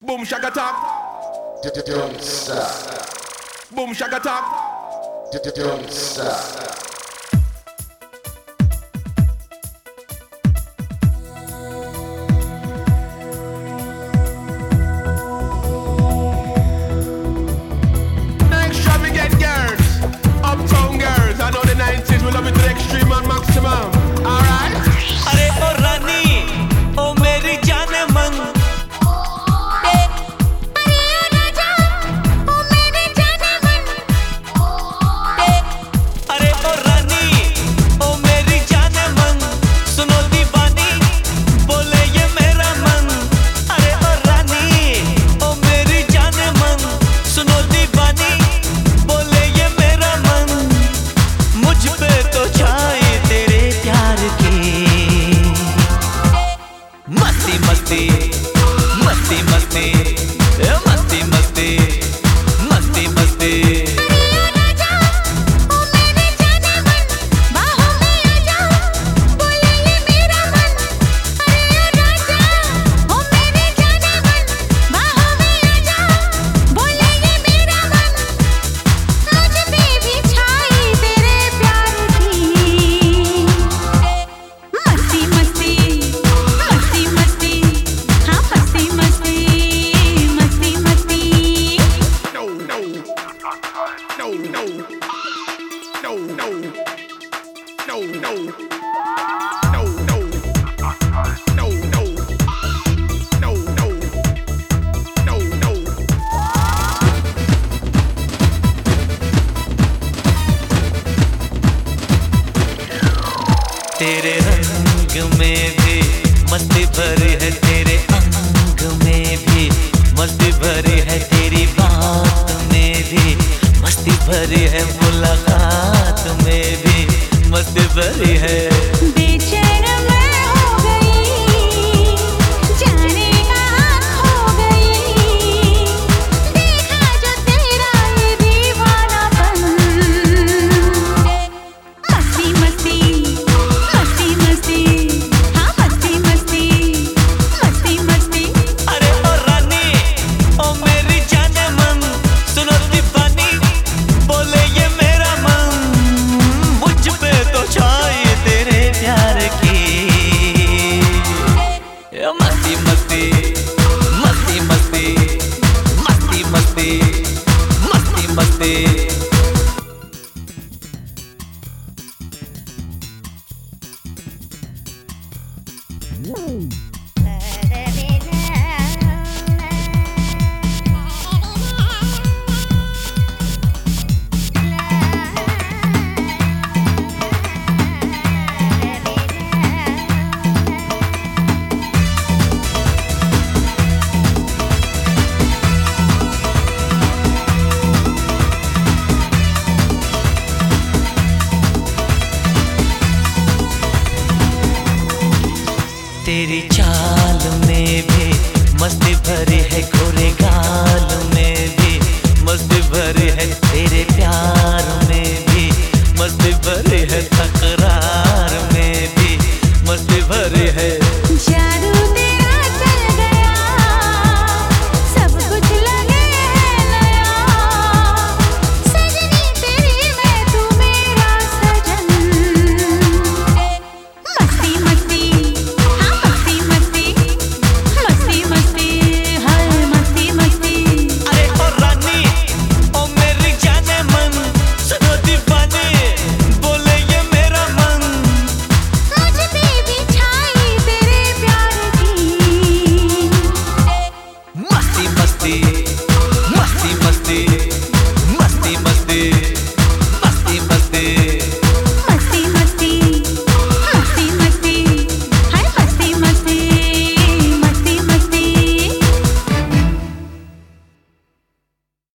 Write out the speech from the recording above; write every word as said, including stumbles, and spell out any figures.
Boom shaka tap. Don't stop. Boom shaka tap. Don't stop. Extravagant girls, uptown girls. I know the nineties, we love it to the extreme and maximum. Alright? अरे ओ रानी ओ मेरी जाने मन अरे ओ रानी ओ मेरी जाने मन सुनो दीवानी बोले ये मेरा मन अरे ओ रानी ओ मेरी जाने मन सुनो दीवानी बोले ये मेरा मन मुझ पे तो छाए तेरे प्यार की मस्ती मस्ती मस्ती मस्ती मस्ती मस्ती मस्ती मस्ती No, no, no, no, no, no, no, no, no, no, no, no, no, no. तेरे रंग में भी मस्ती भरी है तेरे अंग में भी मस्ती भरी है तेरी बात में भी मस्ती भरी है मुलाकात में भी मस्ती भरी है बेचैन मैं हो गई जाने कहाँ खो गई देखा जो तेरा ये दीवानापन मस्ती मस्ती मस्ती मस्ती हाँ मस्ती मस्ती मस्ती मस्ती अरे ओ रानी ओ मेरी जाने मन सुनो दीवानी बोले ये मेरा मन मुझ पे तो छाए तेरे प्यार की ये मस्ती मस्ती मस्ती मस्ती मस्ती मस्ती मस्ती मस्ती तेरी चाल में भी मस्ती भरी है गोरे गाल में भी मस्ती भरी है तेरे प्यार में भी मस्ती भरी है तकरार में भी मस्ती भरी है जादू तेरा चल गया सब कुछ लगे है नया सजनी तेरी मैं तू मेरा सजन मस्ती मस्ती हाँ मस्ती मस्ती मस्ती मस्ती हाय मस्ती मस्ती अरे ओ रानी ओ मेरी जाने मन सुनो दीवानी बोले ये मेरा मन मुझ पे भी छाई तेरे प्यार की मस्ती मस्ती